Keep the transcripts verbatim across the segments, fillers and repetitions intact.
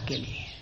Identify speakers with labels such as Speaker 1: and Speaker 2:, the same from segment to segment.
Speaker 1: के लिए है।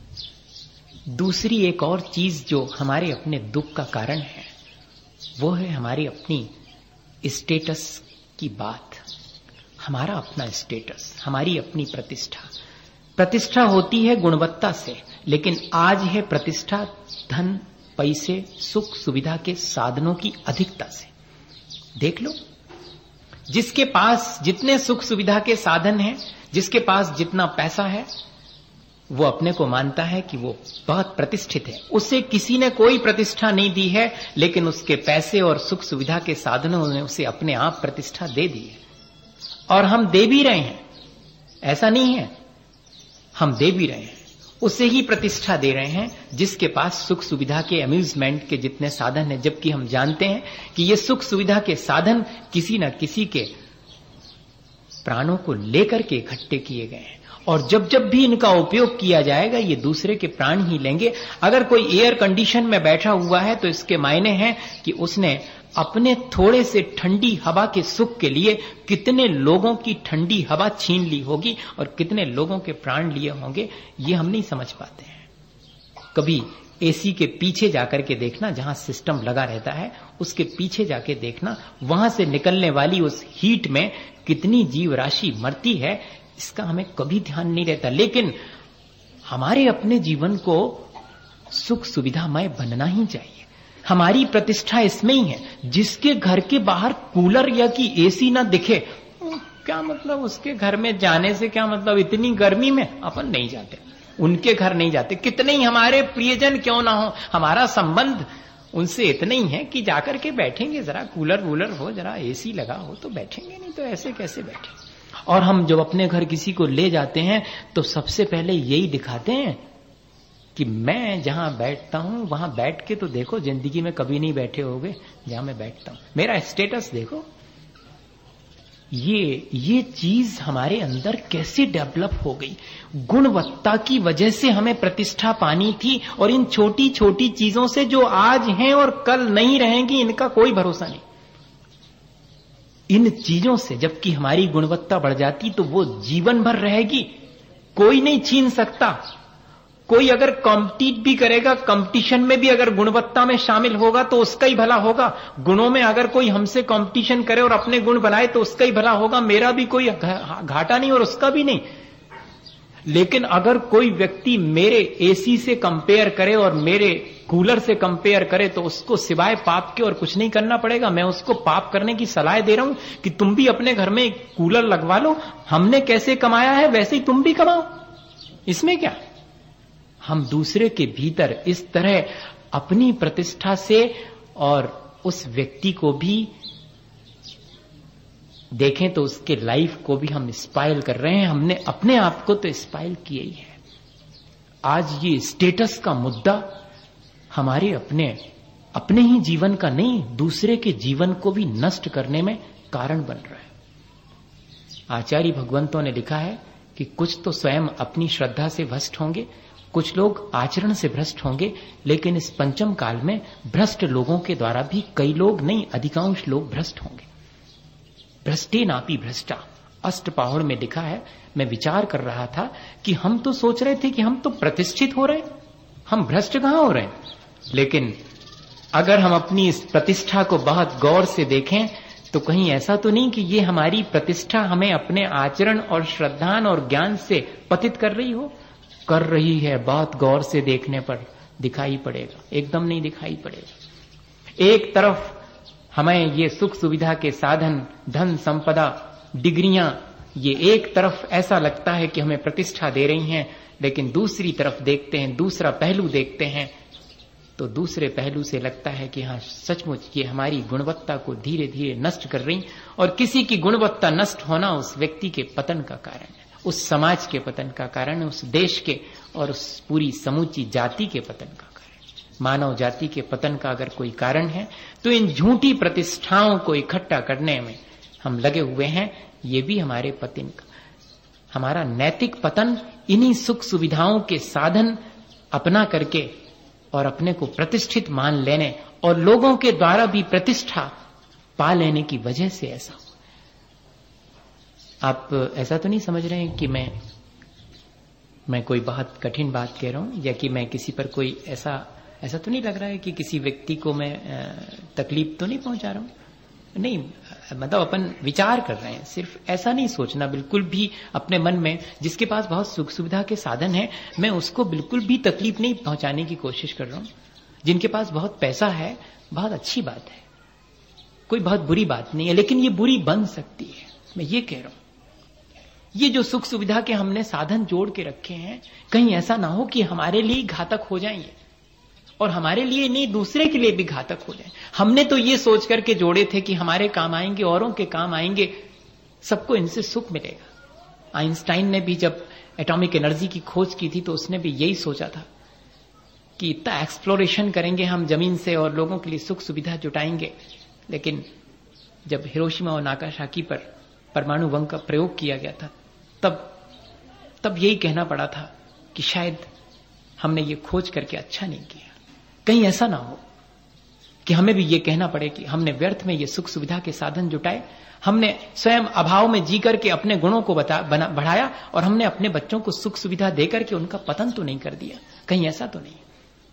Speaker 1: दूसरी एक और चीज जो हमारे अपने दुख का कारण है वो है हमारी अपनी स्टेटस की बात, हमारा अपना स्टेटस, हमारी अपनी प्रतिष्ठा। प्रतिष्ठा होती है गुणवत्ता से, लेकिन आज है प्रतिष्ठा धन, पैसे, सुख सुविधा के साधनों की अधिकता से। देख लो, जिसके पास जितने सुख सुविधा के साधन हैं, जिसके पास जितना पैसा है, वो अपने को मानता है कि वो बहुत प्रतिष्ठित है। उसे किसी ने कोई प्रतिष्ठा नहीं दी है, लेकिन उसके पैसे और सुख सुविधा के साधनों ने उसे अपने आप प्रतिष्ठा दे दी है। और हम दे भी रहे हैं, ऐसा नहीं है, हम दे भी रहे हैं, उसे ही प्रतिष्ठा दे रहे हैं जिसके पास सुख सुविधा के, अम्यूजमेंट के जितने साधन हैं। जबकि हम जानते हैं कि ये सुख सुविधा के साधन किसी न किसी के प्राणों को लेकर के इकट्ठे किए गए हैं, और जब जब भी इनका उपयोग किया जाएगा ये दूसरे के प्राण ही लेंगे। अगर कोई एयर कंडीशन में बैठा हुआ है तो इसके मायने हैं कि उसने अपने थोड़े से ठंडी हवा के सुख के लिए कितने लोगों की ठंडी हवा छीन ली होगी और कितने लोगों के प्राण लिए होंगे, ये हम नहीं समझ पाते हैं। कभी एसी के पीछे जाकर के देखना, जहां सिस्टम लगा रहता है उसके पीछे जाके देखना, वहां से निकलने वाली उस हीट में कितनी जीव राशि मरती है, इसका हमें कभी ध्यान नहीं रहता। लेकिन हमारे अपने जीवन को सुख सुविधामय बनना ही चाहिए। हमारी प्रतिष्ठा इसमें ही है। जिसके घर के बाहर कूलर या कि एसी ना दिखे, क्या मतलब उसके घर में जाने से क्या मतलब? इतनी गर्मी में अपन नहीं जाते, उनके घर नहीं जाते। कितने ही हमारे प्रियजन क्यों ना हो, हमारा संबंध उनसे इतना ही है कि जाकर के बैठेंगे, जरा कूलर वूलर हो, जरा एसी लगा हो तो बैठेंगे, नहीं तो ऐसे कैसे बैठे। और हम जब अपने घर किसी को ले जाते हैं तो सबसे पहले यही दिखाते हैं कि मैं जहां बैठता हूं वहां बैठ के तो देखो, जिंदगी में कभी नहीं बैठे होगे जहां मैं बैठता हूं, मेरा स्टेटस देखो। ये ये चीज हमारे अंदर कैसे डेवलप हो गई। गुणवत्ता की वजह से हमें प्रतिष्ठा पानी थी, और इन छोटी छोटी चीजों से जो आज हैं और कल नहीं रहेंगी, इनका कोई भरोसा नहीं। इन चीजों से जबकि हमारी गुणवत्ता बढ़ जाती तो वो जीवन भर रहेगी, कोई नहीं छीन सकता। कोई अगर कॉम्पिटिट भी करेगा, कंपटीशन में भी अगर गुणवत्ता में शामिल होगा तो उसका ही भला होगा। गुणों में अगर कोई हमसे कंपटीशन करे और अपने गुण बनाए तो उसका ही भला होगा, मेरा भी कोई घाटा नहीं और उसका भी नहीं। लेकिन अगर कोई व्यक्ति मेरे एसी से कंपेयर करे और मेरे कूलर से कंपेयर करे तो उसको सिवाय पाप के और कुछ नहीं करना पड़ेगा। मैं उसको पाप करने की सलाह दे रहा हूं कि तुम भी अपने घर में कूलर लगवा लो, हमने कैसे कमाया है वैसे ही तुम भी कमाओ, इसमें क्या। हम दूसरे के भीतर इस तरह अपनी प्रतिष्ठा से और उस व्यक्ति को भी देखें तो उसके लाइफ को भी हम स्पाइल कर रहे हैं। हमने अपने आप को तो स्पाइल किया ही है। आज ये स्टेटस का मुद्दा हमारे अपने अपने ही जीवन का नहीं, दूसरे के जीवन को भी नष्ट करने में कारण बन रहा है। आचार्य भगवंतों ने लिखा है कि कुछ तो स्वयं अपनी श्रद्धा से भ्रष्ट होंगे, कुछ लोग आचरण से भ्रष्ट होंगे, लेकिन इस पंचम काल में भ्रष्ट लोगों के द्वारा भी कई लोग नहीं, अधिकांश लोग भ्रष्ट होंगे। भ्रष्टे नापी भ्रष्टा, अष्टपाहुड़ में लिखा है। मैं विचार कर रहा था कि हम तो सोच रहे थे कि हम तो प्रतिष्ठित हो रहे हैं, हम भ्रष्ट कहां हो रहे हैं। लेकिन अगर हम अपनी इस प्रतिष्ठा को बहुत गौर से देखें तो कहीं ऐसा तो नहीं कि ये हमारी प्रतिष्ठा हमें अपने आचरण और श्रद्धान और ज्ञान से पतित कर रही हो। कर रही है, बहुत गौर से देखने पर दिखाई पड़ेगा, एकदम नहीं दिखाई पड़ेगा। एक तरफ हमें ये सुख सुविधा के साधन, धन संपदा, डिग्रियां, ये एक तरफ ऐसा लगता है कि हमें प्रतिष्ठा दे रही हैं, लेकिन दूसरी तरफ देखते हैं, दूसरा पहलू देखते हैं तो दूसरे पहलू से लगता है कि हाँ सचमुच ये हमारी गुणवत्ता को धीरे धीरे नष्ट कर रही, और किसी की गुणवत्ता नष्ट होना उस व्यक्ति के पतन का कारण है, उस समाज के पतन का कारण है, उस देश के और उस पूरी समूची जाति के पतन का कारण। मानव जाति के पतन का अगर कोई कारण है तो इन झूठी प्रतिष्ठाओं को इकट्ठा करने में हम लगे हुए हैं। ये भी हमारे पतन का, हमारा नैतिक पतन इन्हीं सुख सुविधाओं के साधन अपना करके और अपने को प्रतिष्ठित मान लेने और लोगों के द्वारा भी प्रतिष्ठा पा लेने की वजह से ऐसा हुआ। आप ऐसा तो नहीं समझ रहे हैं कि मैं मैं कोई बहुत कठिन बात कह रहा हूं या कि मैं किसी पर कोई ऐसा ऐसा तो नहीं लग रहा है कि किसी व्यक्ति को मैं तकलीफ तो नहीं पहुंचा रहा हूं। नहीं, मतलब अपन विचार कर रहे हैं। सिर्फ ऐसा नहीं सोचना बिल्कुल भी अपने मन में, जिसके पास बहुत सुख सुविधा के साधन है मैं उसको बिल्कुल भी तकलीफ नहीं पहुंचाने की कोशिश कर रहा हूं। जिनके पास बहुत पैसा है, बहुत अच्छी बात है, कोई बहुत बुरी बात नहीं है, लेकिन ये बुरी बन सकती है। मैं ये कह रहा हूं, ये जो सुख सुविधा के हमने साधन जोड़ के रखे हैं, कहीं ऐसा ना हो कि हमारे लिए घातक हो जाएं ये, और हमारे लिए नहीं दूसरे के लिए भी घातक हो जाए। हमने तो ये सोच करके जोड़े थे कि हमारे काम आएंगे, औरों के काम आएंगे, सबको इनसे सुख मिलेगा। आइंस्टाइन ने भी जब एटॉमिक एनर्जी की खोज की थी तो उसने भी यही सोचा था कि इतना एक्सप्लोरेशन करेंगे हम जमीन से और लोगों के लिए सुख सुविधा जुटाएंगे। लेकिन जब हिरोशिमा और नागासाकी पर परमाणु बम का प्रयोग किया गया था, तब तब यही कहना पड़ा था कि शायद हमने ये खोज करके अच्छा नहीं किया। कहीं ऐसा ना हो कि हमें भी ये कहना पड़े कि हमने व्यर्थ में ये सुख सुविधा के साधन जुटाए, हमने स्वयं अभाव में जी करके अपने गुणों को बता, बना, बढ़ाया और हमने अपने बच्चों को सुख सुविधा देकर के उनका पतन तो नहीं कर दिया। कहीं ऐसा तो नहीं।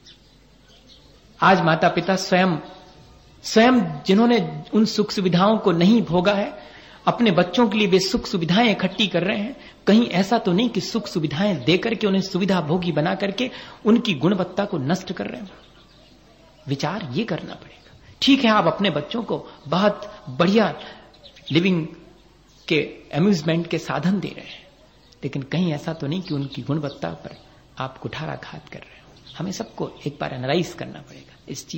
Speaker 1: आज माता पिता स्वयं स्वयं जिन्होंने उन सुख सुविधाओं को नहीं भोगा है, अपने बच्चों के लिए वे सुख सुविधाएं इकट्ठी कर रहे हैं। कहीं ऐसा तो नहीं कि सुख सुविधाएं देकर के उन्हें सुविधा भोगी बना करके उनकी गुणवत्ता को नष्ट कर रहे हैं। विचार ये करना पड़ेगा। ठीक है, आप अपने बच्चों को बहुत बढ़िया लिविंग के अम्यूजमेंट के साधन दे रहे हैं, लेकिन कहीं ऐसा तो नहीं कि उनकी गुणवत्ता पर आप कुठाराघात कर रहे हो। हमें सबको एक बार एनालाइज करना पड़ेगा इस चीज